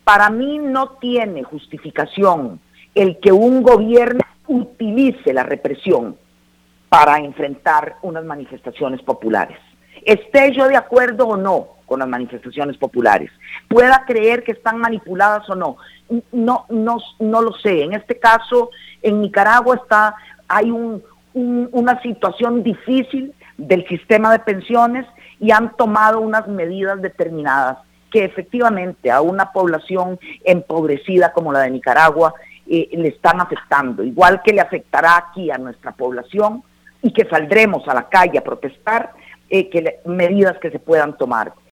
Para mí no tiene justificación el que un gobierno utilice la represión para enfrentar unas manifestaciones populares. Esté yo de acuerdo o no con las manifestaciones populares, pueda creer que están manipuladas o no, no lo sé. En este caso, en Nicaragua hay una situación difícil del sistema de pensiones y han tomado unas medidas determinadas que efectivamente a una población empobrecida como la de Nicaragua le están afectando, igual que le afectará aquí a nuestra población y que saldremos a la calle a protestar medidas que se puedan tomar.